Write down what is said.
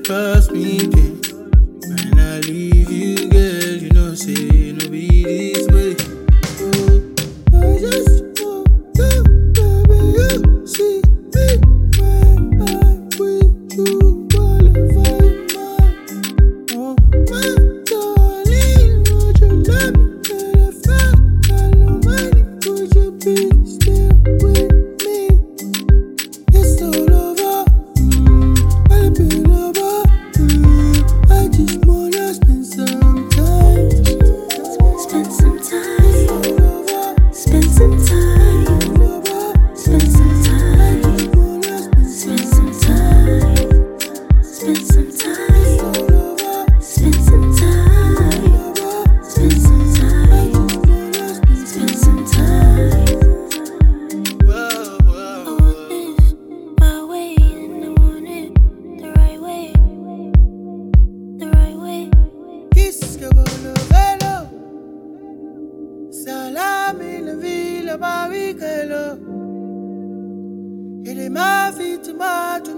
cause me pain. When I leave you, girl, you know, say, no be this way. Oh, I just want you, baby, you see me when I'm with you, all of mine. Oh, my darling, would you love me till I fall? I know money, would you be still with me? It's all over, I'll be over. I just wanna spend some time. Spend some time. Spend some time. Spend some time. Spend some time. Spend some time. Spend some time. Spend some time. Spend some time. Whoa, I want this my way, and I want it the right way. The right way. kiss que volo velo, salami la villa barrichello. Et les ma vie, tu m'as